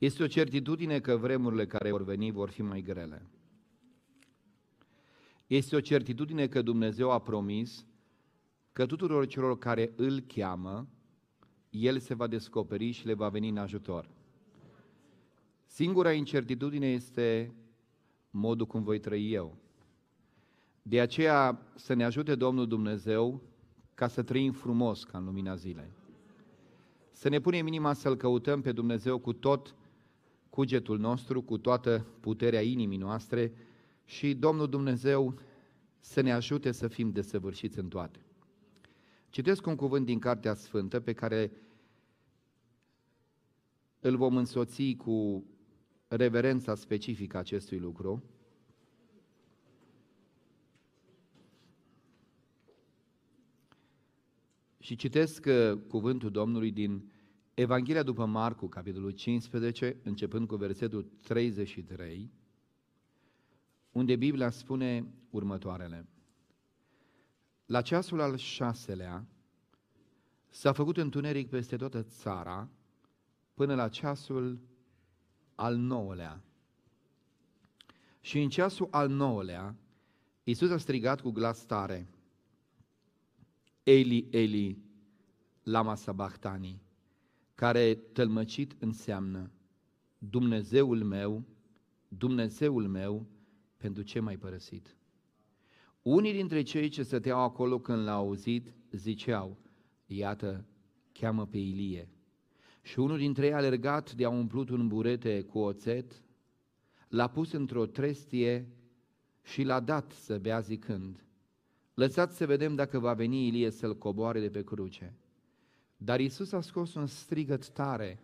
Este o certitudine că vremurile care vor veni vor fi mai grele. Este o certitudine că Dumnezeu a promis că tuturor celor care îl cheamă, El se va descoperi și le va veni în ajutor. Singura incertitudine este modul cum voi trăi eu. De aceea să ne ajute Domnul Dumnezeu ca să trăim frumos ca în lumina zilei. Să ne punem inima să-L căutăm pe Dumnezeu cu tot cugetul nostru, cu toată puterea inimii noastre și Domnul Dumnezeu să ne ajute să fim desăvârșiți în toate. Citesc un cuvânt din Cartea Sfântă pe care îl vom însoți cu reverența specifică acestui lucru. Și citesc cuvântul Domnului din Evanghelia după Marcu, capitolul 15, începând cu versetul 33, unde Biblia spune următoarele. La ceasul al 6-lea s-a făcut întuneric peste toată țara până la ceasul al 9-lea. Și în ceasul al 9-lea Iisus a strigat cu glas tare: Eli, Eli, lama sabachthani, care tălmăcit înseamnă: Dumnezeul meu, pentru ce m-ai părăsit? Unii dintre cei ce stăteau acolo când l-au auzit ziceau: iată, cheamă pe Ilie. Și unul dintre ei, alergat de a umplut un burete cu oțet, l-a pus într-o trestie și l-a dat să bea zicând: lăsați să vedem dacă va veni Ilie să-l coboare de pe cruce. Dar Iisus a scos un strigăt tare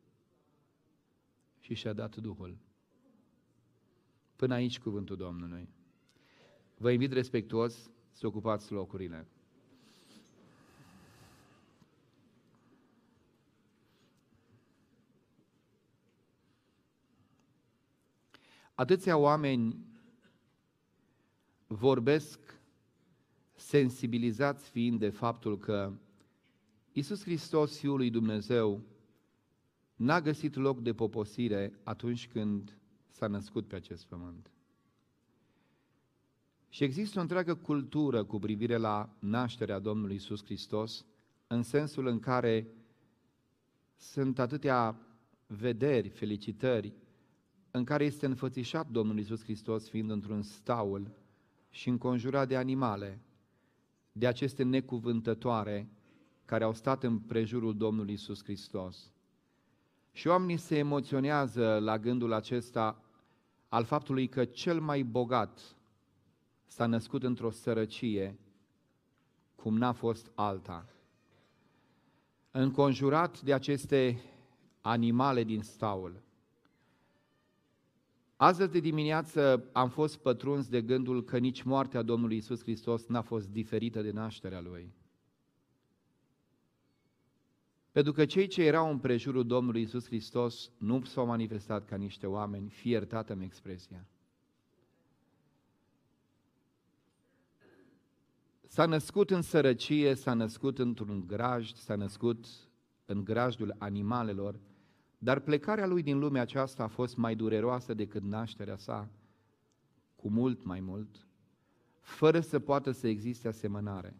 și și-a dat Duhul. Până aici cuvântul Domnului. Vă invit respectuos să ocupați locurile. Atâția oameni vorbesc sensibilizați fiind de faptul că Iisus Hristos, Fiul lui Dumnezeu, n-a găsit loc de poposire atunci când s-a născut pe acest pământ. Și există o întreagă cultură cu privire la nașterea Domnului Iisus Hristos, în sensul în care sunt atâtea vederi, felicitări, în care este înfățișat Domnul Iisus Hristos fiind într-un staul și înconjurat de animale, de aceste necuvântătoare care au stat în prejurul Domnului Iisus Hristos. Și oamenii se emoționează la gândul acesta al faptului că cel mai bogat s-a născut într-o sărăcie cum n-a fost alta. Înconjurat de aceste animale din staul. Astăzi de dimineață am fost pătruns de gândul că nici moartea Domnului Iisus Hristos n-a fost diferită de nașterea Lui. Pentru că cei ce erau în prejurul Domnului Iisus Hristos nu s-au manifestat ca niște oameni, fie iertată-mi expresia. S-a născut în sărăcie, s-a născut într-un grajd, s-a născut în grajdul animalelor, dar plecarea lui din lumea aceasta a fost mai dureroasă decât nașterea sa, cu mult mai mult, fără să poată să existe asemănare.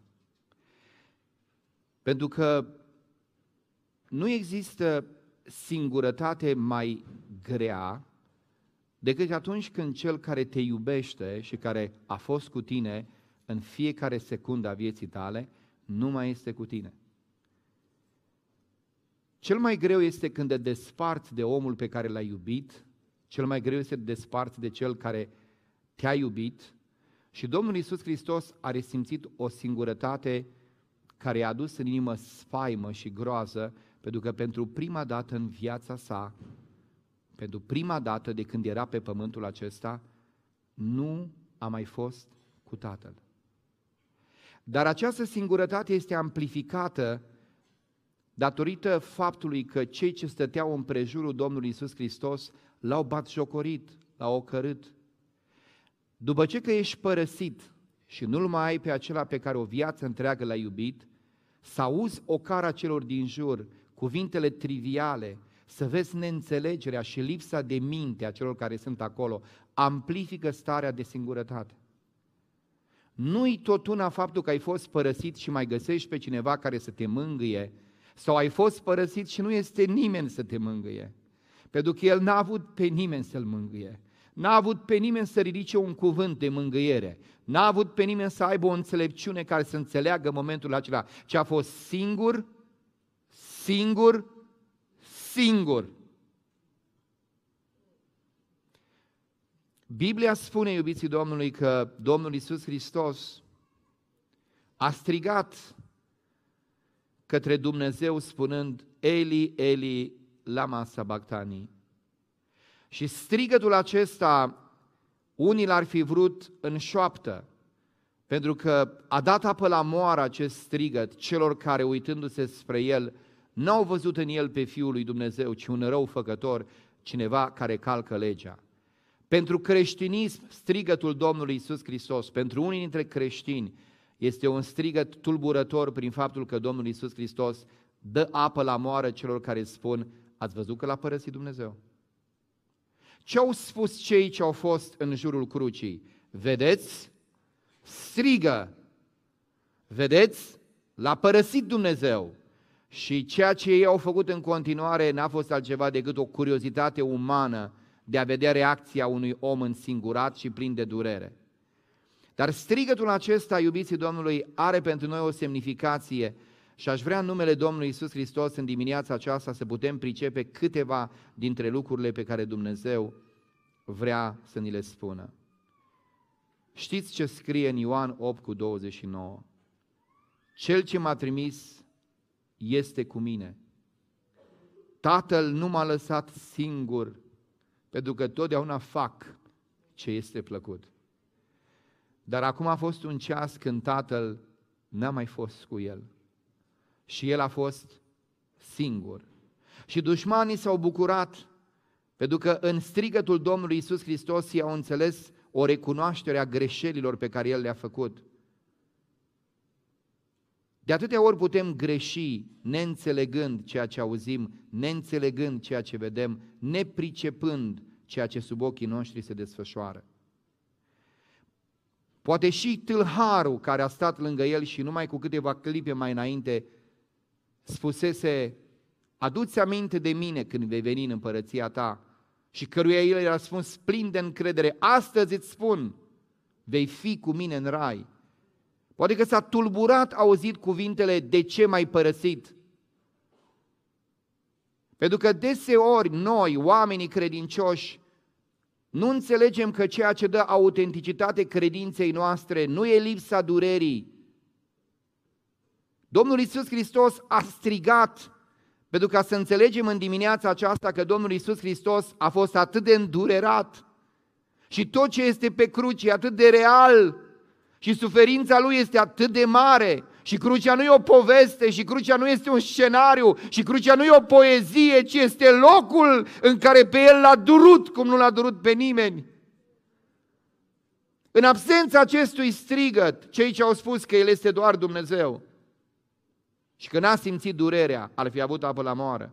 Pentru că nu există singurătate mai grea decât atunci când cel care te iubește și care a fost cu tine în fiecare secundă a vieții tale nu mai este cu tine. Cel mai greu este când te desparți de omul pe care l-ai iubit, cel mai greu este să te desparți de cel care te-a iubit și Domnul Iisus Hristos a resimțit o singurătate care i-a adus în inimă spaimă și groază, pentru că pentru prima dată în viața sa, pentru prima dată de când era pe pământul acesta, nu a mai fost cu Tatăl. Dar această singurătate este amplificată datorită faptului că cei ce stăteau în prejurul Domnului Iisus Hristos l-au batjocorit, l-au ocărât. După ce că ești părăsit și nu-L mai ai pe acela pe care o viață întreagă l-ai iubit, să auzi ocara celor din jur, cuvintele triviale, să vezi neînțelegerea și lipsa de minte a celor care sunt acolo, amplifică starea de singurătate. Nu-i tot una faptul că ai fost părăsit și mai găsești pe cineva care să te mângâie, sau ai fost părăsit și nu este nimeni să te mângâie. Pentru că el n-a avut pe nimeni să-l mângâie. N-a avut pe nimeni să ridice un cuvânt de mângâiere. N-a avut pe nimeni să aibă o înțelepciune care să înțeleagă momentul acela. Ci a fost singur, singur, singur. Biblia spune, iubiții Domnului, că Domnul Iisus Hristos a strigat către Dumnezeu spunând: Eli, Eli, lama sabachthani. Și strigătul acesta, unii l-ar fi vrut în șoaptă, pentru că a dat apă la moară acest strigăt celor care, uitându-se spre el, n-au văzut în el pe Fiul lui Dumnezeu, ci un răufăcător, cineva care calcă legea. Pentru creștinism, strigătul Domnului Iisus Hristos, pentru unii dintre creștini, este un strigăt tulburător prin faptul că Domnul Iisus Hristos dă apă la moară celor care spun: ați văzut că l-a părăsit Dumnezeu? Ce au spus cei ce au fost în jurul crucii? Vedeți? Strigă! Vedeți? L-a părăsit Dumnezeu. Și ceea ce ei au făcut în continuare n-a fost altceva decât o curiozitate umană de a vedea reacția unui om însingurat și plin de durere. Dar strigătul acesta, iubiții Domnului, are pentru noi o semnificație și aș vrea în numele Domnului Iisus Hristos în dimineața aceasta să putem pricepe câteva dintre lucrurile pe care Dumnezeu vrea să ni le spună. Știți ce scrie în Ioan 8:29? Cel ce m-a trimis este cu mine. Tatăl nu m-a lăsat singur, pentru că totdeauna fac ce este plăcut. Dar acum a fost un ceas când Tatăl n-a mai fost cu el și el a fost singur. Și dușmanii s-au bucurat, pentru că în strigătul Domnului Iisus Hristos i-au înțeles o recunoaștere a greșelilor pe care el le-a făcut. De atâtea ori putem greși neînțelegând ceea ce auzim, neînțelegând ceea ce vedem, nepricepând ceea ce sub ochii noștri se desfășoară. Poate și tâlharul care a stat lângă el și numai cu câteva clipe mai înainte spusese: adu-ți aminte de mine când vei veni în împărăția ta, și căruia el i-a răspuns plin de încredere: astăzi îți spun, vei fi cu mine în rai. Poate că s-a tulburat auzit cuvintele: de ce m-ai părăsit? Pentru că deseori noi, oamenii credincioși, nu înțelegem că ceea ce dă autenticitate credinței noastre nu e lipsa durerii. Domnul Iisus Hristos a strigat, pentru ca să înțelegem în dimineața aceasta că Domnul Iisus Hristos a fost atât de îndurerat și tot ce este pe cruce e atât de real și suferința Lui este atât de mare și crucea nu e o poveste și crucea nu este un scenariu și crucea nu e o poezie, ci este locul în care pe El l-a durut cum nu l-a durut pe nimeni. În absența acestui strigăt, cei ce au spus că El este doar Dumnezeu și că n-a simțit durerea, ar fi avut apă la moară.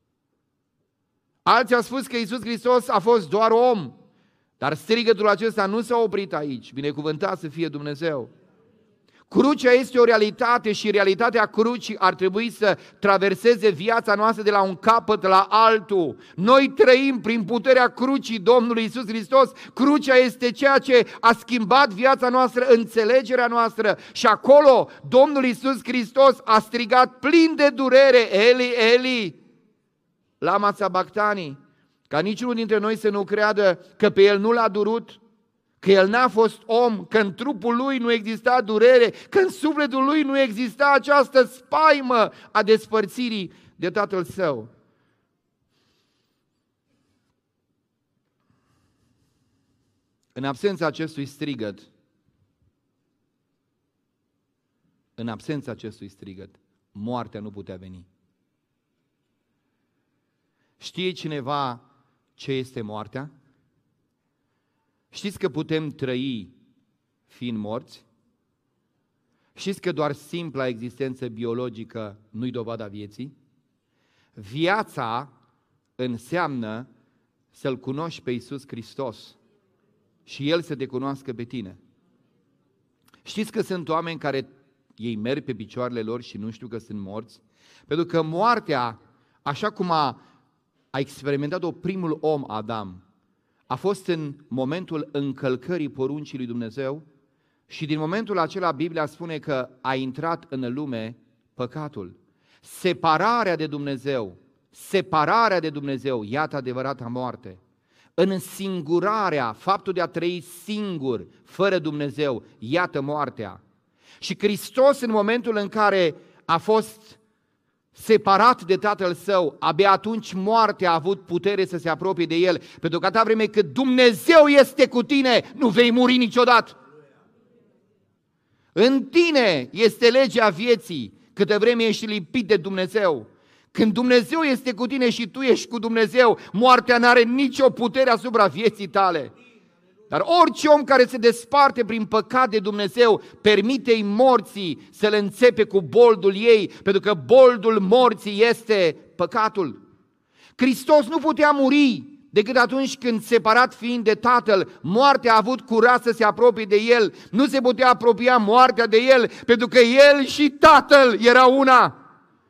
Alții au spus că Iisus Hristos a fost doar om, dar strigătul acesta nu s-a oprit aici, binecuvântat să fie Dumnezeu. Crucea este o realitate și realitatea crucii ar trebui să traverseze viața noastră de la un capăt la altul. Noi trăim prin puterea crucii Domnului Iisus Hristos. Crucea este ceea ce a schimbat viața noastră, înțelegerea noastră și acolo Domnul Iisus Hristos a strigat plin de durere: Eli, Eli, lama sabachthani. Ca niciunul dintre noi să nu creadă că pe El nu l-a durut, că El n-a fost om, că în trupul Lui nu exista durere, că în sufletul Lui nu exista această spaimă a despărțirii de Tatăl Său. În absența acestui strigăt, moartea nu putea veni. Știe cineva ce este moartea? Știți că putem trăi fiind morți? Știți că doar simpla existență biologică nu-i dovada vieții? Viața înseamnă să-L cunoști pe Iisus Hristos și El să te cunoască pe tine. Știți că sunt oameni care ei merg pe picioarele lor și nu știu că sunt morți? Pentru că moartea, așa cum a experimentat-o primul om, Adam, a fost în momentul încălcării poruncii lui Dumnezeu și din momentul acela Biblia spune că a intrat în lume păcatul. Separarea de Dumnezeu, iată adevărata moarte. Însingurarea, faptul de a trăi singur, fără Dumnezeu, iată moartea. Și Hristos, în momentul în care a fost separat de Tatăl Său, abia atunci moartea a avut putere să se apropie de El, pentru că atâta vreme cât Dumnezeu este cu tine, nu vei muri niciodată. În tine este legea vieții, câtă vreme ești lipit de Dumnezeu. Când Dumnezeu este cu tine și tu ești cu Dumnezeu, moartea n-are nicio putere asupra vieții tale. Dar orice om care se desparte prin păcat de Dumnezeu, permite-i morții să le înțepe cu boldul ei, pentru că boldul morții este păcatul. Hristos nu putea muri decât atunci când, separat fiind de Tatăl, moartea a avut curaj să se apropie de El. Nu se putea apropia moartea de El, pentru că El și Tatăl erau una.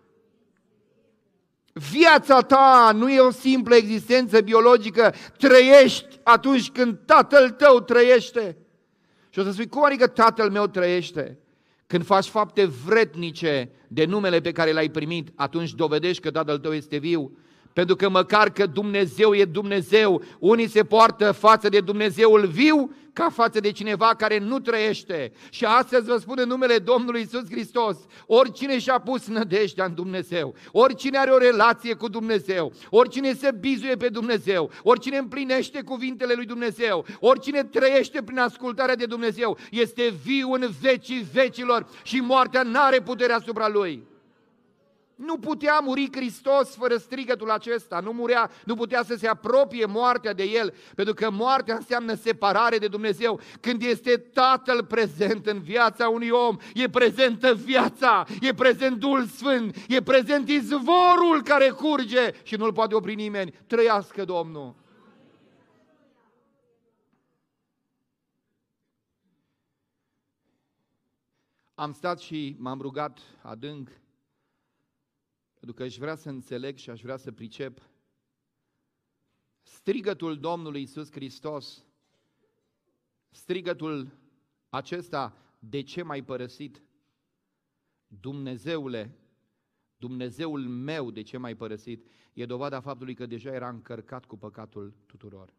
Viața ta nu e o simplă existență biologică, trăiești atunci când Tatăl tău trăiește. Și o să spui, cum adică Tatăl meu trăiește? Când faci fapte vrednice de numele pe care l-ai primit, atunci dovedești că Tatăl tău este viu. Pentru că măcar că Dumnezeu e Dumnezeu, unii se poartă față de Dumnezeul viu ca față de cineva care nu trăiește. Și astăzi vă spun în numele Domnului Iisus Hristos, oricine și-a pus nădejdea în Dumnezeu, oricine are o relație cu Dumnezeu, oricine se bizuie pe Dumnezeu, oricine împlinește cuvintele lui Dumnezeu, oricine trăiește prin ascultarea de Dumnezeu, este viu în vecii vecilor și moartea n-are putere asupra lui. Nu putea muri Hristos fără strigătul acesta, nu putea să se apropie moartea de El, pentru că moartea înseamnă separare de Dumnezeu. Când este Tatăl prezent în viața unui om, e prezentă viața, e prezent Duhul Sfânt, e prezent izvorul care curge și nu-l poate opri nimeni. Trăiască Domnul! Am stat și m-am rugat adânc, pentru că aș vrea să înțeleg și aș vrea să pricep strigătul Domnului Iisus Hristos, strigătul acesta, de ce m-ai părăsit? Dumnezeule, Dumnezeul meu, de ce m-ai părăsit? E dovada faptului că deja era încărcat cu păcatul tuturor.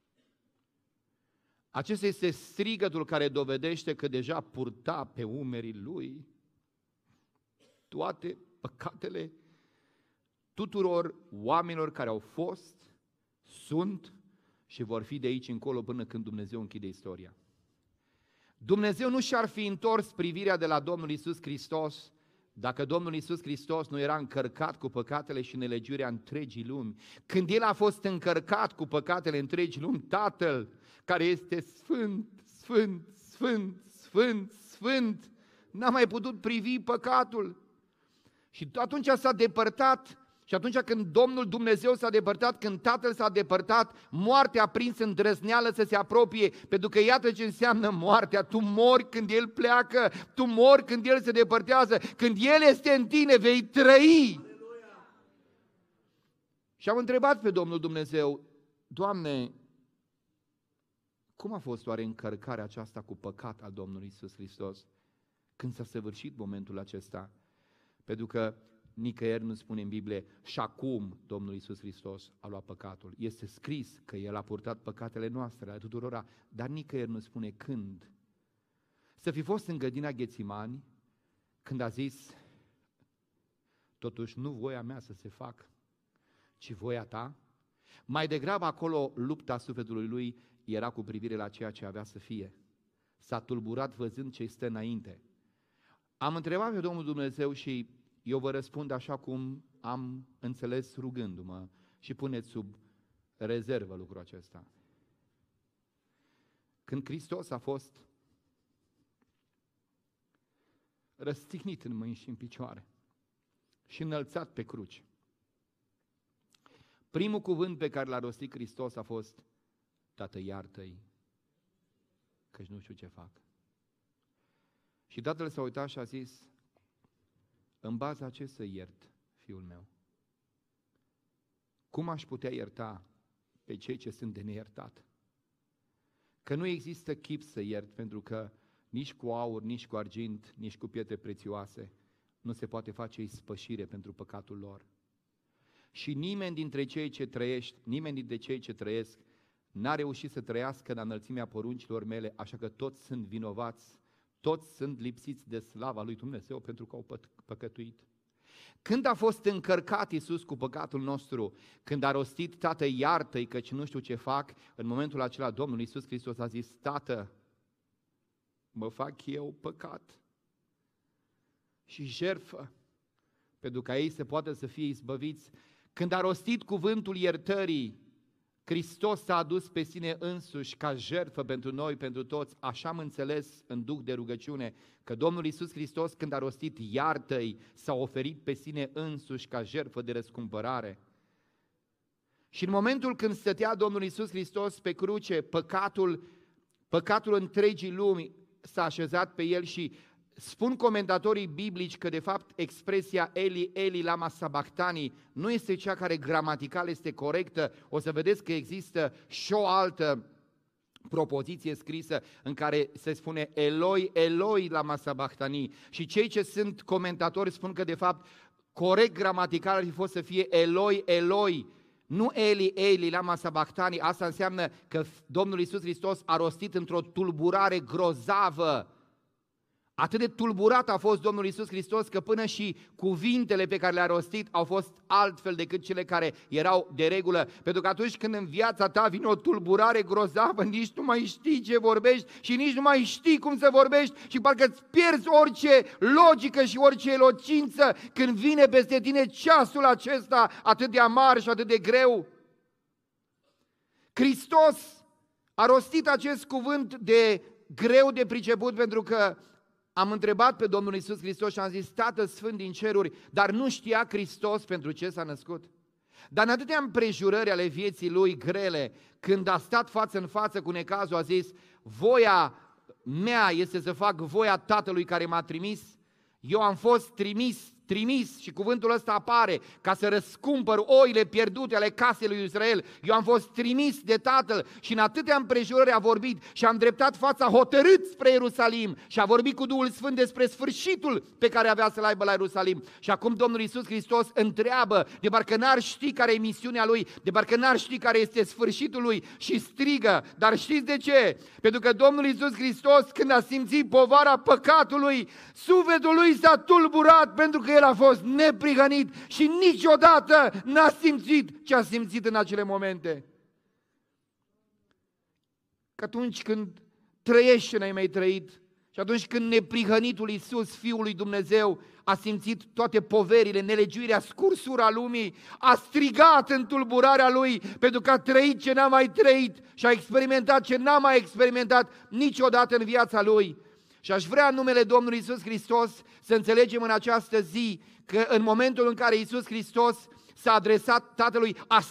Acesta este strigătul care dovedește că deja purta pe umerii lui toate păcatele tuturor oamenilor care au fost, sunt și vor fi de aici încolo până când Dumnezeu închide istoria. Dumnezeu nu și-ar fi întors privirea de la Domnul Iisus Hristos dacă Domnul Iisus Hristos nu era încărcat cu păcatele și nelegiuirea întregii lumi. Când El a fost încărcat cu păcatele întregii lumi, Tatăl, care este sfânt, sfânt, sfânt, sfânt, sfânt, n-a mai putut privi păcatul. Și atunci s-a depărtat. Și atunci când Domnul Dumnezeu s-a depărtat, când Tatăl s-a depărtat, moartea a prins îndrăzneală să se apropie, pentru că iată ce înseamnă moartea. Tu mori când El pleacă, tu mori când El se depărtează, când El este în tine, vei trăi. Aleluia! Și am întrebat pe Domnul Dumnezeu, Doamne, cum a fost oare încărcarea aceasta cu păcat a Domnului Iisus Hristos? Când s-a săvârșit momentul acesta? Pentru că nicăieri nu spune în Biblie, și acum Domnul Iisus Hristos a luat păcatul. Este scris că El a purtat păcatele noastre, ale tuturora, dar nicăieri nu spune când. Să fi fost în grădina Ghețimani, când a zis, totuși nu voia mea să se facă, ci voia ta. Mai degrabă acolo lupta sufletului lui era cu privire la ceea ce avea să fie. S-a tulburat văzând ce stă înainte. Am întrebat pe Domnul Dumnezeu și eu vă răspund așa cum am înțeles rugându-mă și puneți sub rezervă lucrul acesta. Când Hristos a fost răstignit în mâini și în picioare și înălțat pe cruci, Primul cuvânt pe care l-a rostit Hristos a fost: Tată, iartă-i, căci nu știu ce fac. Și Tatăl s-a uitat și a zis: în baza a ce să iert, fiul meu? Cum aș putea ierta pe cei ce sunt de neiertat? Că nu există chip să iert, pentru că nici cu aur, nici cu argint, nici cu pietre prețioase nu se poate face ispășire pentru păcatul lor. Și nimeni dintre cei ce trăiesc n-a reușit să trăiască în înălțimea poruncilor mele, așa că toți sunt vinovați, toți sunt lipsiți de slava lui Dumnezeu pentru că au păcătuit. Când a fost încărcat Iisus cu păcatul nostru, când a rostit: Tată, iartă-i, căci nu știu ce fac, în momentul acela Domnul Iisus Hristos a zis: Tată, mă fac eu păcat și jertfă, pentru ca ei să poată să fie izbăviți. Când a rostit cuvântul iertării, Hristos s-a adus pe sine însuși ca jertfă pentru noi, pentru toți. Așa am înțeles în duh de rugăciune că Domnul Iisus Hristos, când a rostit iartă-i, s-a oferit pe sine însuși ca jertfă de răscumpărare. Și în momentul când stătea Domnul Iisus Hristos pe cruce, păcatul întregii lumi s-a așezat pe el și spun comentatorii biblici că de fapt expresia Eli, Eli, lama sabachthani nu este cea care gramatical este corectă. O să vedeți că există și o altă propoziție scrisă în care se spune Eloi, Eloi, lama sabachthani. Și cei ce sunt comentatori spun că de fapt corect gramatical ar fi fost să fie Eloi, Eloi, nu Eli, Eli, lama sabachthani. Asta înseamnă că Domnul Iisus Hristos a rostit într-o tulburare grozavă. Atât de tulburat a fost Domnul Iisus Hristos că până și cuvintele pe care le-a rostit au fost altfel decât cele care erau de regulă. Pentru că atunci când în viața ta vine o tulburare grozavă, nici nu mai știi ce vorbești și nici nu mai știi cum să vorbești și parcă îți pierzi orice logică și orice elocință când vine peste tine ceasul acesta atât de amar și atât de greu. Hristos a rostit acest cuvânt de greu de priceput pentru că am întrebat pe Domnul Iisus Hristos și am zis: Tată Sfânt din ceruri, dar nu știa Hristos pentru ce s-a născut? Dar în atâtea împrejurări ale vieții lui grele, când a stat față în față cu necazul, a zis: voia mea este să fac voia Tatălui care m-a trimis. Eu am fost trimis și cuvântul ăsta apare ca să răscumpăr oile pierdute ale casei lui Israel. Eu am fost trimis de Tatăl și în atâtea împrejurări a vorbit și a îndreptat fața hotărât spre Ierusalim și a vorbit cu Duhul Sfânt despre sfârșitul pe care avea să-l aibă la Ierusalim. Și acum Domnul Iisus Hristos întreabă, de parcă n-ar ști care e misiunea Lui, de parcă n-ar ști care este sfârșitul Lui și strigă. Dar știți de ce? Pentru că Domnul Iisus Hristos, când a simțit povara păcatului, sufletul Lui s-a tulburat pentru că El a fost neprihănit și niciodată n-a simțit ce a simțit în acele momente. Că atunci când trăiești ce n-ai mai trăit și atunci când neprihănitul Iisus, Fiul lui Dumnezeu, a simțit toate poverile, nelegiuirea, scursura lumii, a strigat în tulburarea Lui pentru că a trăit ce n-a mai trăit și a experimentat ce n-a mai experimentat niciodată în viața Lui. Și aș vrea în numele Domnului Iisus Hristos să înțelegem în această zi că în momentul în care Iisus Hristos s-a adresat Tatălui,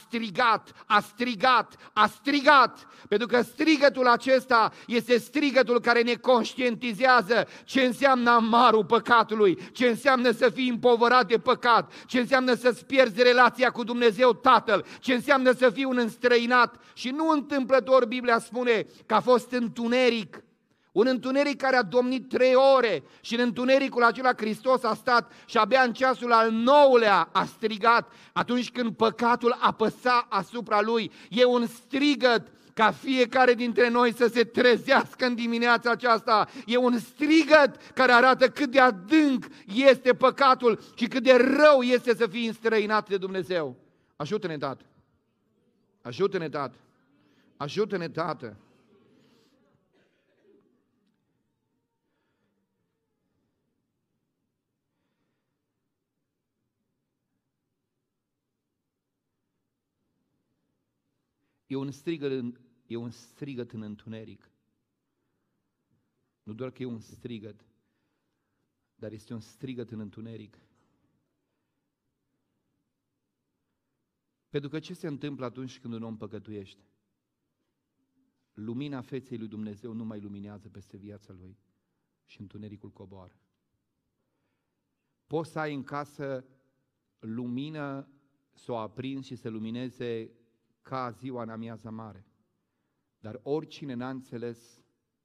a strigat, pentru că strigătul acesta este strigătul care ne conștientizează ce înseamnă amarul păcatului, ce înseamnă să fii împovărat de păcat, ce înseamnă să-ți pierzi relația cu Dumnezeu Tatăl, ce înseamnă să fii un înstrăinat. Și nu întâmplător Biblia spune că a fost întuneric. Un întuneric care a domnit 3 ore și în întunericul acela Hristos a stat și abia în ceasul al 9-lea a strigat atunci când păcatul apăsa asupra Lui. E un strigăt ca fiecare dintre noi să se trezească în dimineața aceasta. E un strigăt care arată cât de adânc este păcatul și cât de rău este să fii înstrăinat de Dumnezeu. Ajută-ne, Tată! Ajută-ne, Tată! Ajută-ne, Tată! E un strigăt în întuneric. Nu doar că e un strigăt, dar este un strigăt în întuneric. Pentru că ce se întâmplă atunci când un om păcătuiește? Lumina feței lui Dumnezeu nu mai luminează peste viața lui și întunericul coboară. Poți să ai în casă lumină, să o aprinzi și să lumineze ca ziua în amiaza mare. Dar oricine n-a înțeles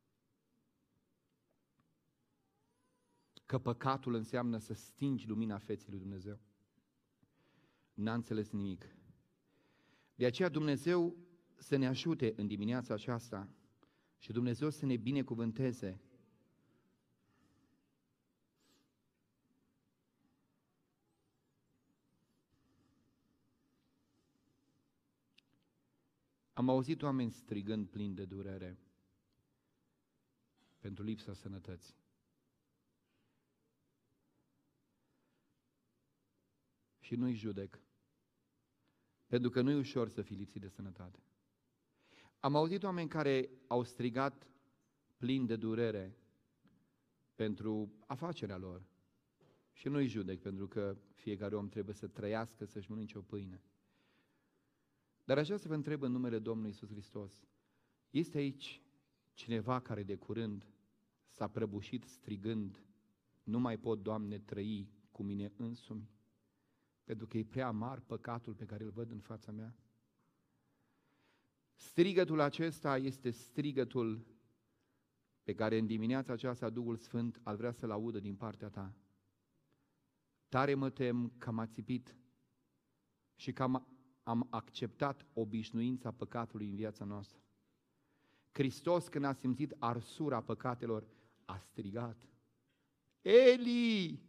că păcatul înseamnă să stingi lumina feței lui Dumnezeu, n-a înțeles nimic. De aceea Dumnezeu să ne ajute în dimineața aceasta și Dumnezeu să ne binecuvânteze. Am auzit oameni strigând plini de durere pentru lipsa sănătății. Și nu-i judec, pentru că nu e ușor să fii lipsit de sănătate. Am auzit oameni care au strigat plini de durere pentru afacerea lor. Și nu-i judec, pentru că fiecare om trebuie să trăiască, să-și mănânce o pâine. Dar așa să vă întreb în numele Domnului Iisus Hristos, este aici cineva care de curând s-a prăbușit strigând, nu mai pot, Doamne, trăi cu mine însumi, pentru că e prea amar păcatul pe care îl văd în fața mea? Strigătul acesta este strigătul pe care în dimineața aceasta Duhul Sfânt ar vrea să-l audă din partea ta. Tare mă tem că am ațipit și că am acceptat obișnuința păcatului în viața noastră. Hristos, când a simțit arsura păcatelor, a strigat: Eli,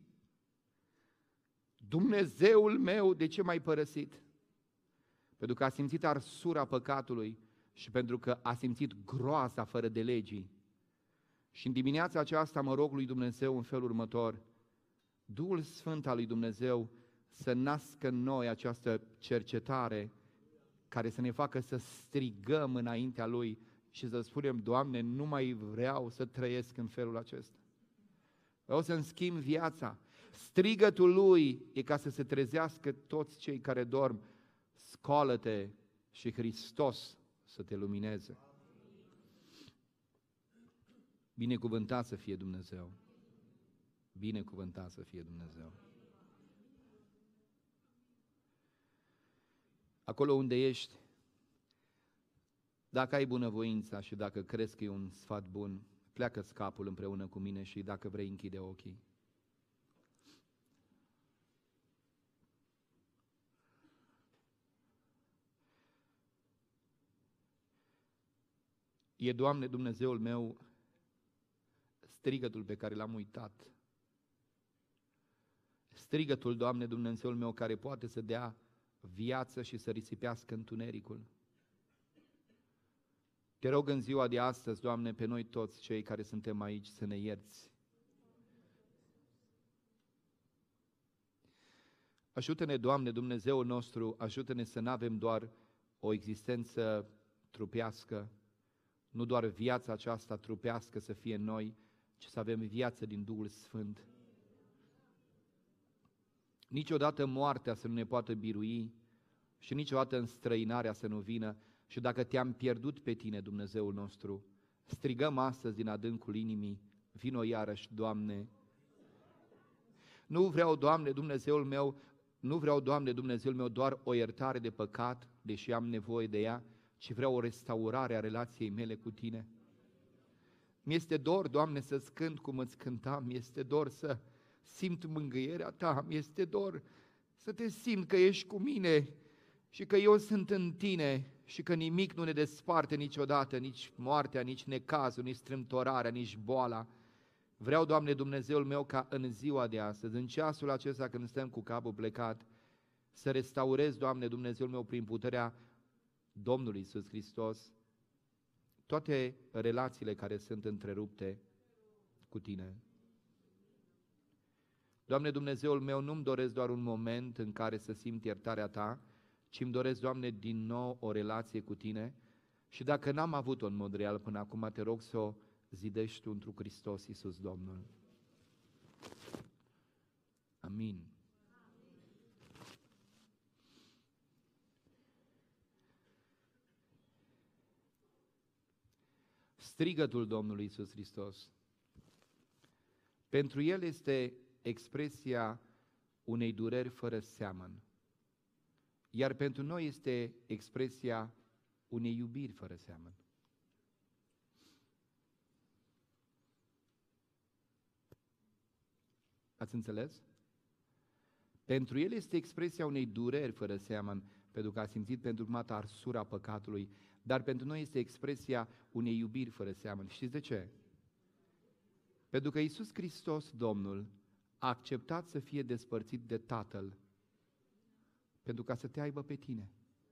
Dumnezeul meu, de ce m-ai părăsit? Pentru că a simțit arsura păcatului și pentru că a simțit groaza fără de legii. Și în dimineața aceasta mă rog lui Dumnezeu în felul următor: Duhul Sfânt al lui Dumnezeu să nască în noi această cercetare care să ne facă să strigăm înaintea Lui și să spunem: Doamne, nu mai vreau să trăiesc în felul acesta. Vreau să-mi schimb viața. Strigătul Lui e ca să se trezească toți cei care dorm. Scoală-te și Hristos să te lumineze. Binecuvântat să fie Dumnezeu. Binecuvântat să fie Dumnezeu. Acolo unde ești, dacă ai bunăvoința și dacă crezi că e un sfat bun, pleacă-ți capul împreună cu mine și dacă vrei închide ochii. E, Doamne, Dumnezeul meu, strigătul pe care l-am uitat. Strigătul, Doamne, Dumnezeul meu, care poate să dea viață și să risipească întunericul. Te rog în ziua de astăzi, Doamne, pe noi toți cei care suntem aici să ne ierți. Ajută-ne, Doamne, Dumnezeul nostru, ajută-ne să nu avem doar o existență trupească, nu doar viața aceasta trupească să fie în noi, ci să avem viață din Duhul Sfânt. Niciodată moartea să nu ne poată birui și niciodată înstrăinarea să nu vină. Și dacă te-am pierdut pe Tine, Dumnezeul nostru, strigăm astăzi din adâncul inimii: vino iarăși, Doamne. Nu vreau, Doamne, Dumnezeul meu, nu vreau, Doamne, Dumnezeul meu, doar o iertare de păcat, deși am nevoie de ea, ci vreau o restaurare a relației mele cu Tine. Mi-este dor, Doamne, să-ți cânt cum îți cântam, mi-este dor să simt mângâierea Ta, mi-este dor să Te simt că ești cu mine și că eu sunt în Tine și că nimic nu ne desparte niciodată, nici moartea, nici necazul, nici strâmtorarea, nici boala. Vreau, Doamne, Dumnezeul meu, ca în ziua de astăzi, în ceasul acesta când stăm cu capul plecat, să restaurez, Doamne, Dumnezeul meu, prin puterea Domnului Iisus Hristos, toate relațiile care sunt întrerupte cu Tine. Doamne, Dumnezeul meu, nu-mi doresc doar un moment în care să simt iertarea Ta, ci îmi doresc, Doamne, din nou o relație cu Tine și dacă n-am avut-o în mod real până acum, Te rog să o zidești Tu întru Hristos Iisus Domnul. Amin. strigătul Domnului Iisus Hristos. Pentru El este expresia unei dureri fără seamăn, iar pentru noi este expresia unei iubiri fără seamăn. Ați înțeles? Pentru El este expresia unei dureri fără seamăn, pentru că a simțit pentru prima dată arsura păcatului, dar pentru noi este expresia unei iubiri fără seamăn. Știți de ce? Pentru că Iisus Hristos, Domnul, a acceptat să fie despărțit de Tatăl pentru ca să te aibă pe tine.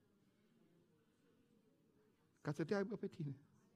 Ca să te aibă pe tine.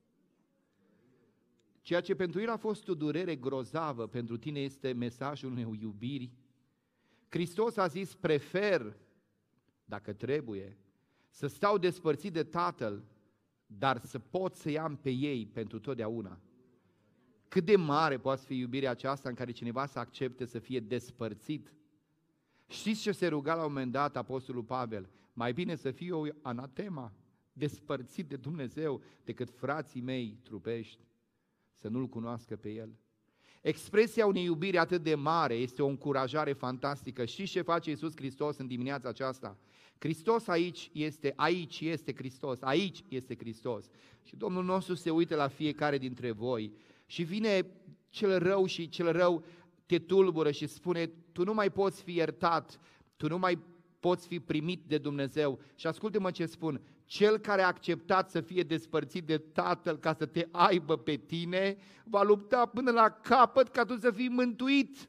Ceea ce pentru El a fost o durere grozavă, pentru tine este mesajul unei iubiri. Hristos a zis, prefer, dacă trebuie, să stau despărțit de Tatăl, dar să pot să-i am pe ei pentru totdeauna. Cât de mare poate fi iubirea aceasta în care cineva să accepte să fie despărțit? Știți ce se ruga la un moment dat Apostolul Pavel? Mai bine să fiu eu anatema, despărțit de Dumnezeu, decât frații mei trupești să nu-L cunoască pe El. Expresia unei iubiri atât de mare este o încurajare fantastică. Știți ce face Iisus Hristos în dimineața aceasta? Hristos aici este Hristos, aici este Hristos. Și Domnul nostru se uită la fiecare dintre voi și vine cel rău și cel rău te tulbură și spune, tu nu mai poți fi iertat, tu nu mai poți fi primit de Dumnezeu. Și ascultă-mă ce spun, cel care a acceptat să fie despărțit de Tatăl ca să te aibă pe tine, va lupta până la capăt ca tu să fii mântuit.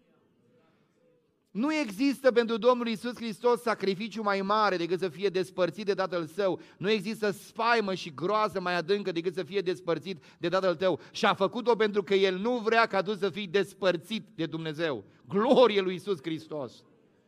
Nu există pentru Domnul Iisus Hristos sacrificiu mai mare decât să fie despărțit de Tatăl Său. Nu există spaimă și groază mai adâncă decât să fie despărțit de Tatăl tău. Și a făcut-o pentru că El nu vrea ca tu să fii despărțit de Dumnezeu. Glorie lui Iisus Hristos!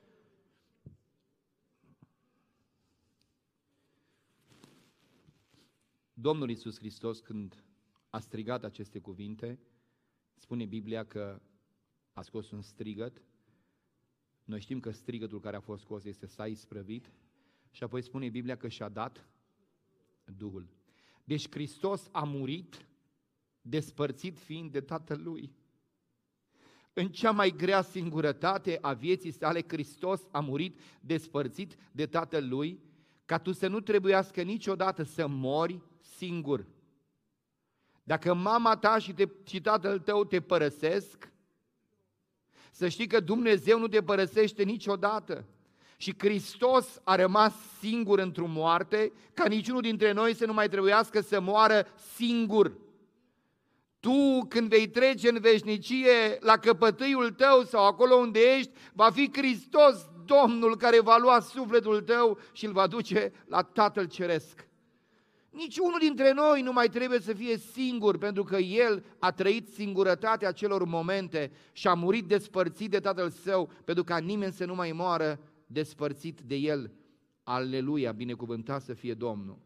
Domnul Iisus Hristos, când a strigat aceste cuvinte, spune Biblia că a scos un strigăt. Noi știm că strigătul care a fost scos este s-a isprăvit și apoi spune Biblia că și-a dat Duhul. Deci Hristos a murit despărțit fiind de Tatăl Lui. În cea mai grea singurătate a vieții sale, Hristos a murit despărțit de Tatăl Lui, ca tu să nu trebuiască niciodată să mori singur. Dacă mama ta și tatăl tău te părăsesc, să știi că Dumnezeu nu te părăsește niciodată. Și Hristos a rămas singur într-o moarte, ca niciunul dintre noi să nu mai trebuiască să moară singur. Tu, când vei trece în veșnicie la căpătâiul tău sau acolo unde ești, va fi Hristos, Domnul, care va lua sufletul tău și îl va duce la Tatăl Ceresc. Niciunul dintre noi nu mai trebuie să fie singur, pentru că El a trăit singurătatea acelor momente și a murit despărțit de Tatăl Său, pentru ca nimeni să nu mai moară despărțit de El. Aleluia, binecuvântat să fie Domnul!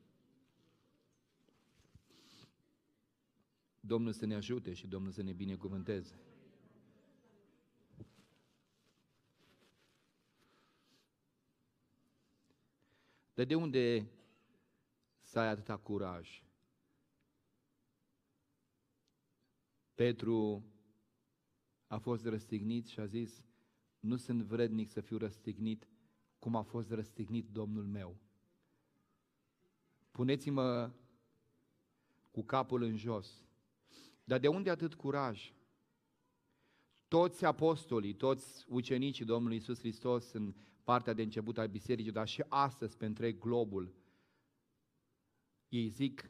Domnul să ne ajute și Domnul să ne binecuvânteze. Dar de unde să ai atâta curaj? Petru a fost răstignit și a zis, nu sunt vrednic să fiu răstignit cum a fost răstignit Domnul meu. Puneți-mă cu capul în jos. Dar de unde atât curaj? Toți apostolii, toți ucenicii Domnului Iisus Hristos în partea de început a bisericii, dar și astăzi pe întreg globul, ei zic,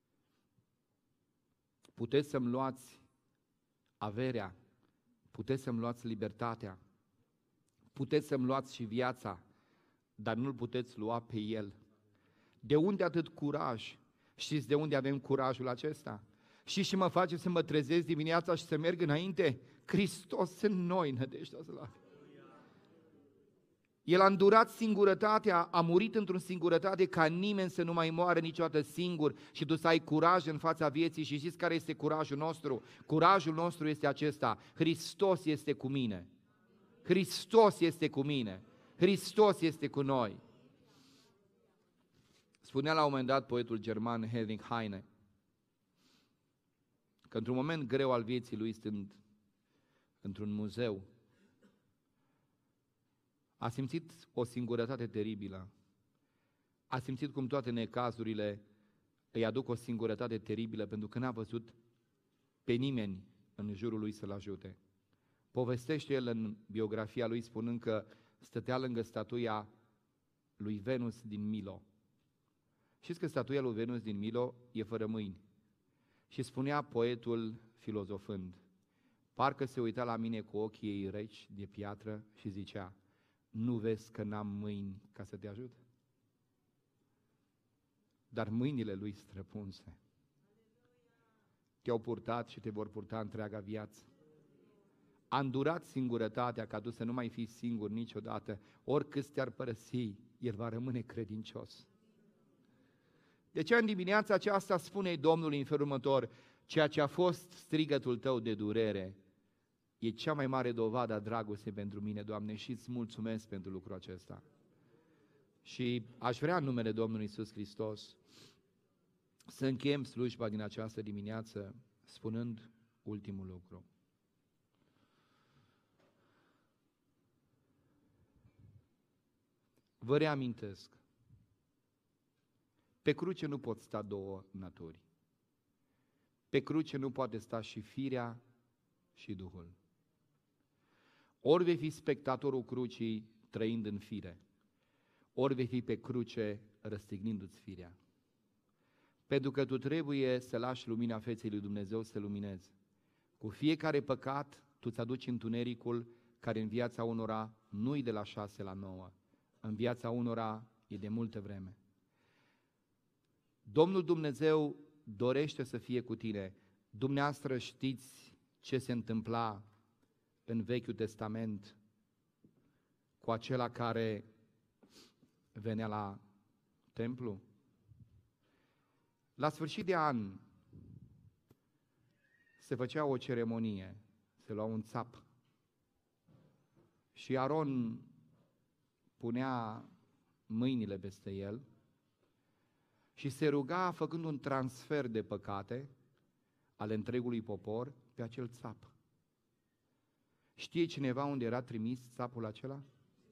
puteți să-mi luați averea, puteți să-mi luați libertatea, puteți să-mi luați și viața, dar nu-L puteți lua pe El. De unde atât curaj? Știți de unde avem curajul acesta? Și mă face să mă trezesc dimineața și să merg înainte? Hristos în noi, nădejdea slavă. El a îndurat singurătatea, a murit într-o singurătate ca nimeni să nu mai moară niciodată singur și tu să ai curaj în fața vieții. Și știți care este curajul nostru? Curajul nostru este acesta: Hristos este cu mine. Hristos este cu mine. Hristos este cu noi. Spunea la un moment dat poetul german Heinrich Heine, că într-un moment greu al vieții lui, stând într-un muzeu, a simțit o singurătate teribilă. A simțit cum toate necazurile îi aduc o singurătate teribilă, pentru că n-a văzut pe nimeni în jurul lui să-l ajute. Povestește el în biografia lui spunând că stătea lângă statuia lui Venus din Milo. Știți că statuia lui Venus din Milo e fără mâini. Și spunea poetul filozofând, parcă se uita la mine cu ochii ei reci de piatră și zicea, nu vezi că n-am mâini ca să te ajut? Dar mâinile lui străpunse te-au purtat și te vor purta întreaga viață. A îndurat singurătatea ca tu să nu mai fii singur niciodată. Oricât te-ar părăsi, El va rămâne credincios. De ce în dimineața aceasta spune Domnul în felul următor, ceea ce a fost strigătul tău de durere, e cea mai mare dovadă a dragostei pentru mine, Doamne, și îți mulțumesc pentru lucrul acesta. Și aș vrea în numele Domnului Iisus Hristos să încheiem slujba din această dimineață spunând ultimul lucru. Vă reamintesc, pe cruce nu pot sta două naturi. Pe cruce nu poate sta și firea și Duhul. Ori vei fi spectatorul crucii trăind în fire, ori vei fi pe cruce răstignindu-ți firea. Pentru că tu trebuie să lași lumina feței lui Dumnezeu să lumineze. Cu fiecare păcat tu îți aduci întunericul care în viața unora nu-i de la 6 la 9, în viața unora e de multă vreme. Domnul Dumnezeu dorește să fie cu tine. Dumneavoastră știți ce se întâmpla în Vechiul Testament cu acela care venea la templu? La sfârșit de an se făcea o ceremonie, se lua un țap și Aron punea mâinile peste el și se ruga făcând un transfer de păcate ale întregului popor pe acel țap. Știe cineva unde era trimis țapul acela?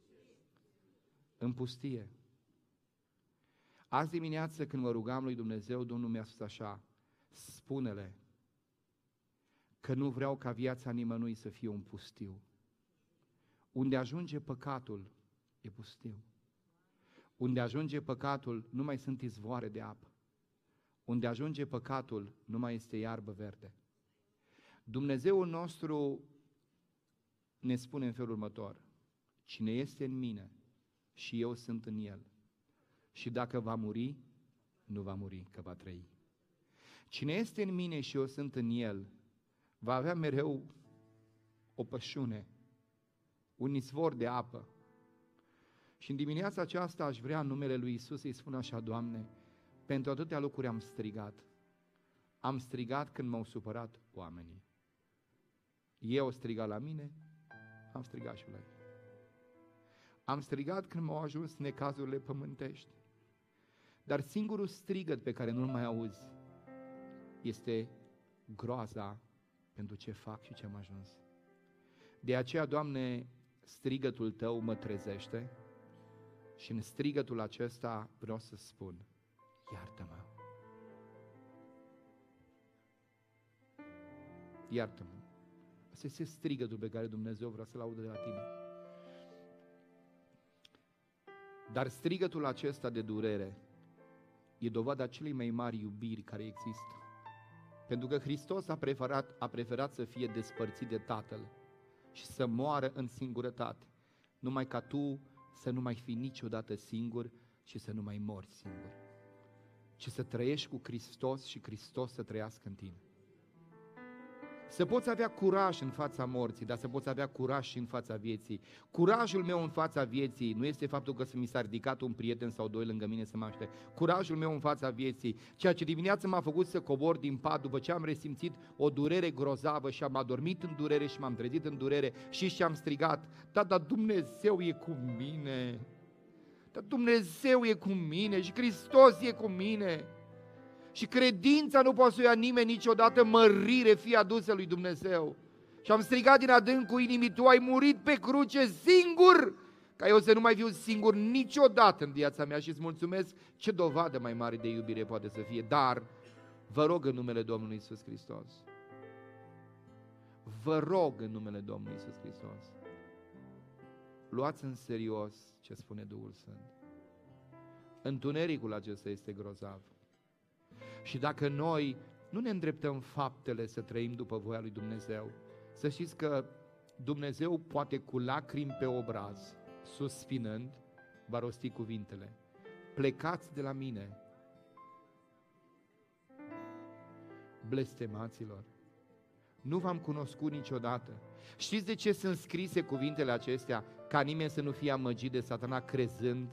În pustie. Azi dimineață când mă rugam lui Dumnezeu, Domnul mi-a spus așa, spune-le că nu vreau ca viața nimănui să fie un pustiu. Unde ajunge păcatul, e pustiu. Unde ajunge păcatul, nu mai sunt izvoare de apă. Unde ajunge păcatul, nu mai este iarbă verde. Dumnezeul nostru ne spune în felul următor, cine este în mine și eu sunt în el, și dacă va muri, nu va muri, că va trăi. Cine este în mine și eu sunt în el, va avea mereu o pășune, un izvor de apă. Și în dimineața aceasta aș vrea în numele lui Iisus să-i spun așa, Doamne, pentru atâtea lucruri am strigat. Am strigat când m-au supărat oamenii. Eu au strigat la mine, am strigat și la ei. Am strigat când m-au ajuns necazurile pământești. Dar singurul strigăt pe care nu-l mai auzi este groaza pentru ce fac și ce am ajuns. De aceea, Doamne, strigătul Tău mă trezește și în strigătul acesta vreau să spun, iartă-mă. Iartă-mă. Asta este strigătul pe care Dumnezeu vrea să-l audă de la tine. Dar strigătul acesta de durere e dovada celei mai mari iubiri care există. Pentru că Hristos a preferat să fie despărțit de Tatăl și să moară în singurătate, numai ca tu să nu mai fii niciodată singur și să nu mai mori singur, ci să trăiești cu Hristos și Hristos să trăiască în tine. Să poți avea curaj în fața morții, dar să poți avea curaj și în fața vieții. Curajul meu în fața vieții nu este faptul că mi s-a ridicat un prieten sau doi lângă mine să mă aștept. Curajul meu în fața vieții, ceea ce dimineața m-a făcut să cobor din pat după ce am resimțit o durere grozavă și am adormit în durere și m-am trezit în durere și am strigat, da, dar Dumnezeu e cu mine, dar Dumnezeu e cu mine și Hristos e cu mine. Și credința nu poate să o ia nimeni niciodată, mărire fie adusă lui Dumnezeu. Și am strigat din adâncul inimii, Tu ai murit pe cruce singur, ca eu să nu mai fiu singur niciodată în viața mea și îți mulțumesc. Ce dovadă mai mare de iubire poate să fie. Dar vă rog în numele Domnului Iisus Hristos, vă rog în numele Domnului Iisus Hristos, luați în serios ce spune Duhul Sfânt. Întunericul acesta este grozav. Și dacă noi nu ne îndreptăm faptele să trăim după voia lui Dumnezeu, să știți că Dumnezeu poate cu lacrimi pe obraz, suspinând, va rosti cuvintele: plecați de la mine, blestemaților, nu v-am cunoscut niciodată. Știți de ce sunt scrise cuvintele acestea? Ca nimeni să nu fie amăgit de Satana crezând.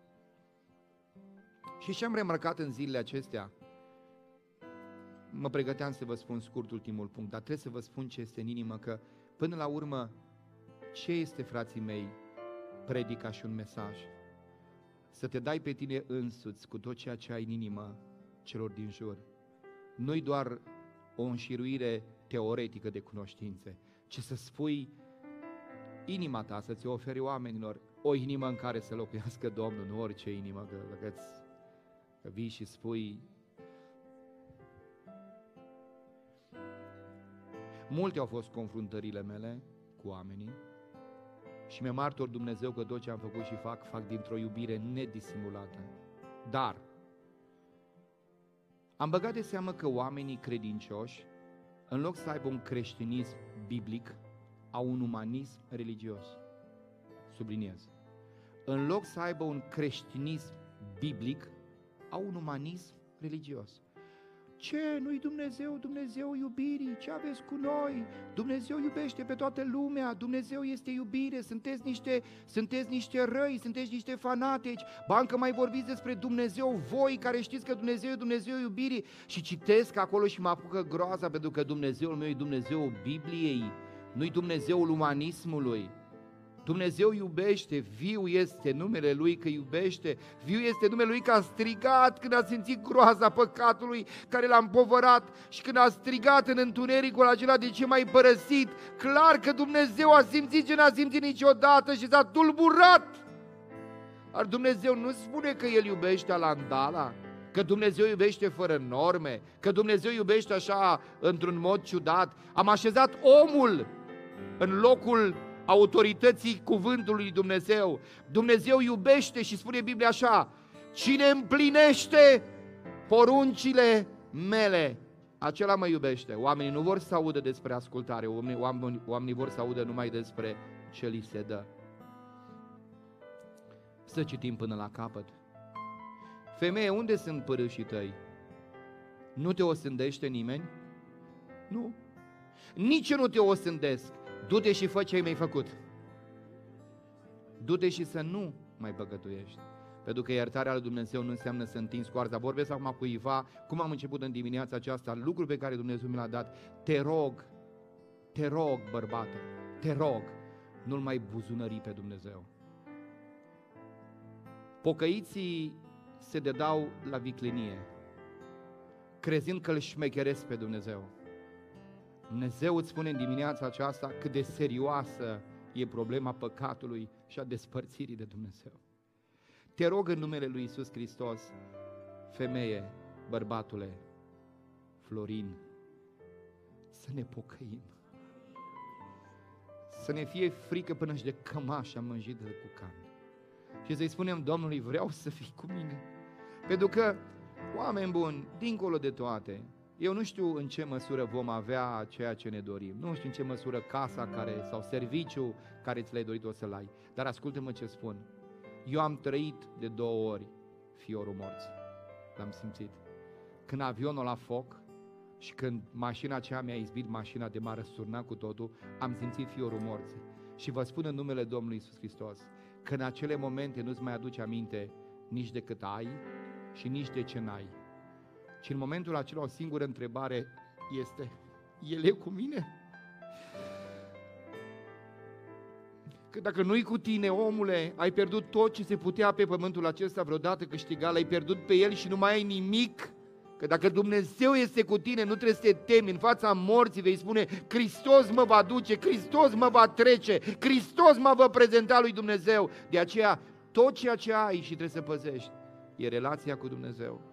Și ce am remarcat în zilele acestea? Mă pregăteam să vă spun scurt ultimul punct, dar trebuie să vă spun ce este în inimă, că până la urmă, ce este, frații mei, predica și un mesaj? Să te dai pe tine însuți cu tot ceea ce ai în inimă celor din jur. Nu-i doar o înșiruire teoretică de cunoștințe, ci să spui inima ta, să ți oferi oamenilor o inimă în care să locuiască Domnul, nu orice inimă, că vii și spui. Multe au fost confruntările mele cu oamenii și mi-e martor Dumnezeu că tot ce am făcut și fac dintr-o iubire nedisimulată. Dar am băgat de seamă că oamenii credincioși, în loc să aibă un creștinism biblic, au un umanism religios. Subliniez. În loc să aibă un creștinism biblic, au un umanism religios. Ce? Nu-i Dumnezeu, Dumnezeu iubirii, ce aveți cu noi? Dumnezeu iubește pe toată lumea, Dumnezeu este iubire, sunteți niște răi, sunteți niște fanatici, ba încă mai vorbiți despre Dumnezeu, voi care știți că Dumnezeu e Dumnezeu iubirii. Și citesc acolo și mă apucă groaza, pentru că Dumnezeul meu e Dumnezeul Bibliei, nu-i Dumnezeul umanismului. Dumnezeu iubește, viu este numele Lui că iubește, viu este numele Lui că a strigat când a simțit groaza păcatului care l-a împovărat și când a strigat în întunericul acela: de ce m-ai părăsit? Clar că Dumnezeu a simțit ce n-a simțit niciodată și s-a tulburat. Dar Dumnezeu nu spune că El iubește alandala, că Dumnezeu iubește fără norme, că Dumnezeu iubește așa într-un mod ciudat. Am așezat omul în locul autorității cuvântului lui Dumnezeu. Dumnezeu iubește și spune Biblia așa: cine împlinește poruncile mele, acela mă iubește. Oamenii nu vor să audă despre ascultare, oamenii vor să audă numai despre ce li se dă. Să citim până la capăt. Femeie, unde sunt părâșii tăi? Nu te osândește nimeni? Nu. Nici eu nu te osândesc. Du-te și fă ce ai mai făcut. Du-te și să nu mai păcătuiești. Pentru că iertarea lui Dumnezeu nu înseamnă să întinzi coarda. Vorbesc acum cuiva, cum am început în dimineața aceasta, lucrul pe care Dumnezeu mi l-a dat. Te rog, bărbate, te rog, nu-l mai buzunări pe Dumnezeu. Pocăiții se dedau la viclenie, crezând că îl șmecheresc pe Dumnezeu. Dumnezeu îți spune în dimineața aceasta cât de serioasă e problema păcatului și a despărțirii de Dumnezeu. Te rog în numele lui Iisus Hristos, femeie, bărbatule, Florin, să ne pocăim. Să ne fie frică până și de cămașa mânjită cu carne. Și să-i spunem Domnului: vreau să fii cu mine. Pentru că, oameni buni, dincolo de toate, eu nu știu în ce măsură vom avea ceea ce ne dorim, nu știu în ce măsură casa sau serviciul care ți l-ai dorit o să-l ai, dar ascultă-mă ce spun. Eu am trăit de 2 ori fiorul morții, l-am simțit. Când avionul la foc și când mașina aceea mi-a izbit, mașina de m-a răsturnat cu totul, am simțit fiorul morții. Și vă spun în numele Domnului Iisus Hristos că în acele momente nu-ți mai aduce aminte nici de cât ai și nici de ce n-ai. Și în momentul acela o singură întrebare este: El e cu mine? Că dacă nu-i cu tine, omule, ai pierdut tot ce se putea pe pământul acesta vreodată câștiga, l-ai pierdut pe El și nu mai ai nimic Că dacă Dumnezeu este cu tine, nu trebuie să te temi. În fața morții vei spune: Hristos mă va duce, Hristos mă va trece, Hristos mă va prezenta lui Dumnezeu. De aceea, tot ceea ce ai și trebuie să păzești e relația cu Dumnezeu.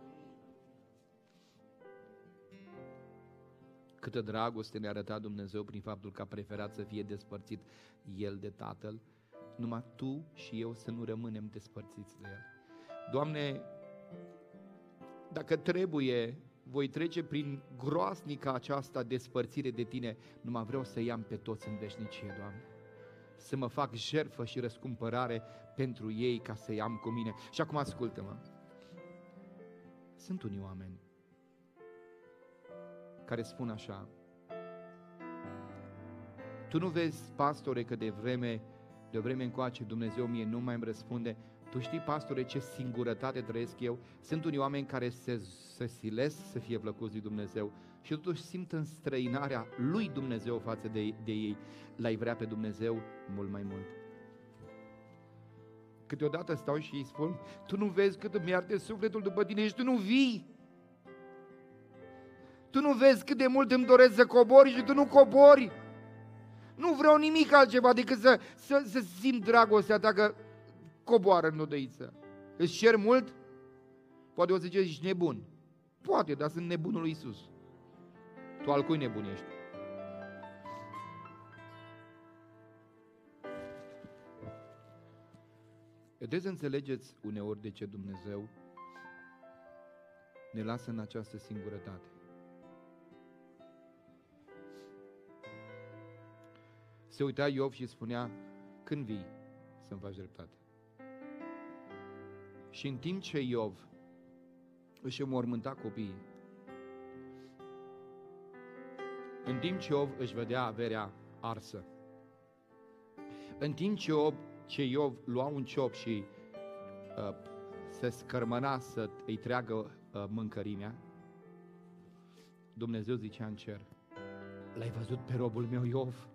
Câtă dragoste ne-a arătat Dumnezeu prin faptul că a preferat să fie despărțit El de Tatăl, numai tu și eu să nu rămânem despărțiți de El. Doamne, dacă trebuie, voi trece prin groaznica aceasta despărțire de Tine, numai vreau să i-am pe toți în veșnicie, Doamne. Să mă fac jertfă și răscumpărare pentru ei ca să-i am cu mine. Și acum ascultă-mă. Sunt unii oameni care spun așa: tu nu vezi, pastore, că de o vreme încoace Dumnezeu mie nu mai îmi răspunde? Tu știi, pastore, ce singurătate trăiesc eu? Sunt unii oameni care se silesc să fie plăcuți lui Dumnezeu și totuși simt înstrăinarea lui Dumnezeu față de ei. L-ai vrea pe Dumnezeu mult mai mult. Câteodată stau și îi spun: tu nu vezi cât îmi arde sufletul după tine și tu nu vii? Tu nu vezi cât de mult îmi doresc să cobori și tu nu cobori? Nu vreau nimic altceva decât să simt dragostea ta, că coboară în odăiță. Îți cer mult? Poate o să zici: ești nebun. Poate, dar sunt nebunul lui Iisus. Tu al cui nebun ești? Trebuie să înțelegeți uneori de ce Dumnezeu ne lasă în această singurătate. Se uita Iov și spunea: când vii să-mi faci dreptate? Și în timp ce Iov își înmormânta copiii, în timp ce Iov își vedea averea arsă, în timp ce Iov lua un ciop și se scărmăna să îi treagă mâncărimea, Dumnezeu zicea în cer: l-ai văzut pe robul meu Iov?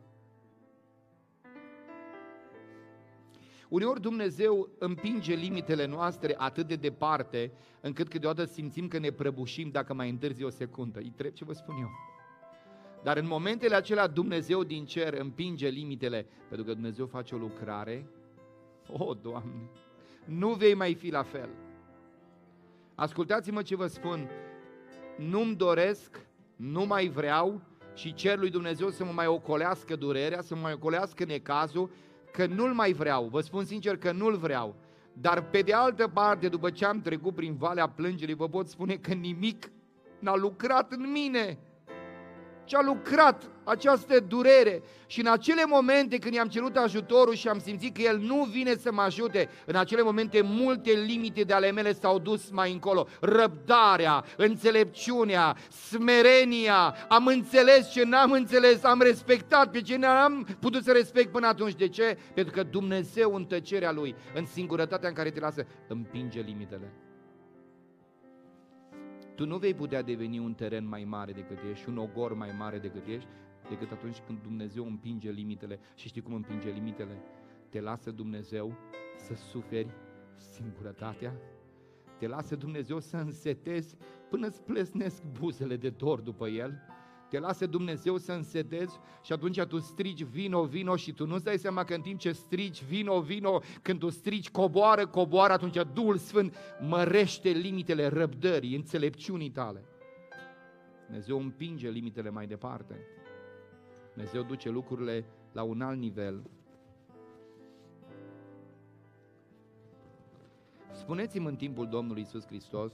Uneori Dumnezeu împinge limitele noastre atât de departe, încât câteodată simțim că ne prăbușim dacă mai întârzi o secundă. Îi întreb ce vă spun eu. Dar în momentele acelea Dumnezeu din cer împinge limitele, pentru că Dumnezeu face o lucrare. O, Doamne, nu vei mai fi la fel. Ascultați-mă ce vă spun: nu-mi doresc, nu mai vreau și cer lui Dumnezeu să mă mai ocolească durerea, să mă mai ocolească necazul, că nu-l mai vreau, vă spun sincer că nu-l vreau. Dar pe de altă parte, după ce am trecut prin valea plângerii, vă pot spune că nimic n-a lucrat în mine. Ce a lucrat această durere. Și în acele momente când i-am cerut ajutorul și am simțit că El nu vine să mă ajute, în acele momente multe limite de ale mele s-au dus mai încolo. Răbdarea, înțelepciunea, smerenia, am înțeles ce n-am înțeles, am respectat pe ce n-am putut să respect până atunci. De ce? Pentru că Dumnezeu în tăcerea Lui, în singurătatea în care te lasă, împinge limitele. Tu nu vei putea deveni un teren mai mare decât ești, un ogor mai mare decât ești, decât atunci când Dumnezeu împinge limitele. Și știi cum împinge limitele? Te lasă Dumnezeu să suferi singurătatea, te lasă Dumnezeu să însetezi până îți plesnesc buzele de dor după El, te lasă Dumnezeu să însetezi și atunci tu strigi: vino, vino, și tu nu-ți dai seama că în timp ce strigi vino, vino, când tu strigi coboară, coboară, atunci Duhul Sfânt mărește limitele răbdării, înțelepciunii tale. Dumnezeu împinge limitele mai departe. Dumnezeu duce lucrurile la un alt nivel. Spuneți-mi în timpul Domnului Iisus Hristos,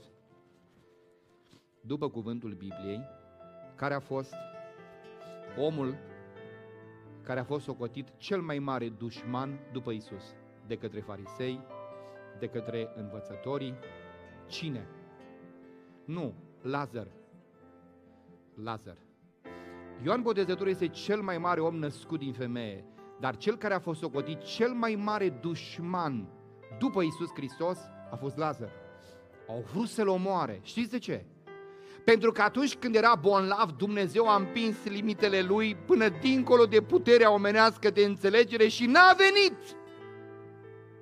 după cuvântul Bibliei, care a fost omul care a fost socotit cel mai mare dușman după Iisus, de către farisei, de către învățătorii. Cine? Nu, Lazar. Ioan Botezătorul este cel mai mare om născut din femeie, dar cel care a fost socotit cel mai mare dușman după Iisus Hristos a fost Lazar. Au vrut să-l omoare. Știți de ce? Pentru că atunci când era bolnav, Dumnezeu a împins limitele lui până dincolo de puterea omenească de înțelegere și n-a venit.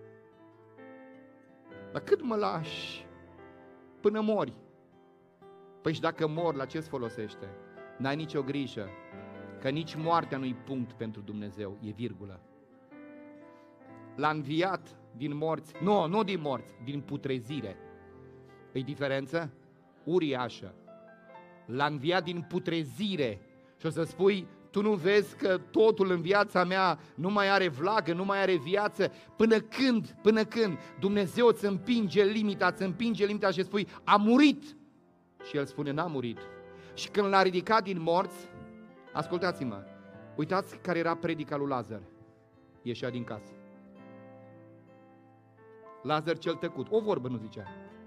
Dar cât mă lași până mori? Păi și dacă mor, la ce-ți folosește? N-ai nicio grijă, că nici moartea nu-i punct pentru Dumnezeu, e virgulă. L-a înviat din morți, nu din morți, din putrezire. E diferență? Uriașă. L-a înviat din putrezire. Și o să spui, tu nu vezi că totul în viața mea nu mai are vlagă, nu mai are viață? Până când Dumnezeu îți împinge limita și spui, a murit. Și El spune, n-a murit. Și când l-a ridicat din morți, ascultați-mă, uitați care era predica lui Lazar. Ieșea din casă. Lazar cel tăcut, o vorbă nu zicea.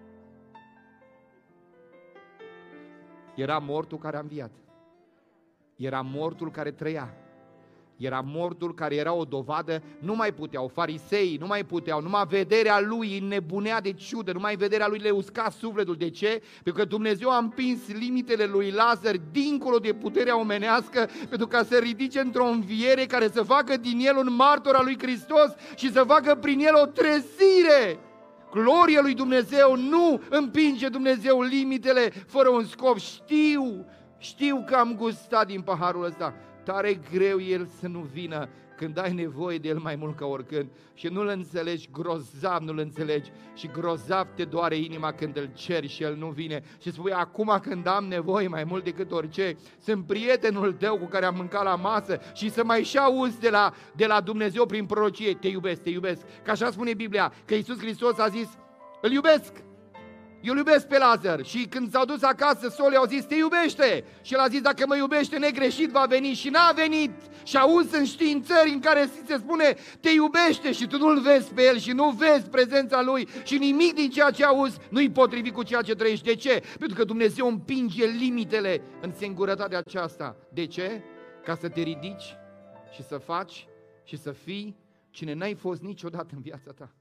Era mortul care a înviat. Era mortul care trăia. Era mortul care era o dovadă, nu mai puteau, fariseii nu mai puteau, numai vederea lui înnebunea de ciudă, numai vederea lui le usca sufletul. De ce? Pentru că Dumnezeu a împins limitele lui Lazar dincolo de puterea omenească, pentru ca să ridice într-o înviere care să facă din el un martor al lui Hristos și să facă prin el o trezire. Gloria lui Dumnezeu, nu împinge Dumnezeu limitele fără un scop. Știu că am gustat din paharul ăsta. Tare greu El să nu vină când ai nevoie de El mai mult ca oricând și nu-L înțelegi, grozav nu-L înțelegi și grozav te doare inima când îl ceri și El nu vine și spui, acum când am nevoie mai mult decât orice, sunt prietenul tău cu care am mâncat la masă și să mai și auzi de la Dumnezeu prin prorocie, te iubesc, că așa spune Biblia, că Iisus Hristos a zis, îl iubesc. Eu iubesc pe Lazar și când s-au dus acasă, sorii au zis, te iubește. Și el a zis, dacă mă iubește negreșit va veni și n-a venit. Și auzi în științări în care se spune, te iubește și tu nu-l vezi pe el și nu vezi prezența lui și nimic din ceea ce auzi nu-i potrivit cu ceea ce trăiești. De ce? Pentru că Dumnezeu împinge limitele în singurătatea aceasta. De ce? Ca să te ridici și să faci și să fii cine n-ai fost niciodată în viața ta.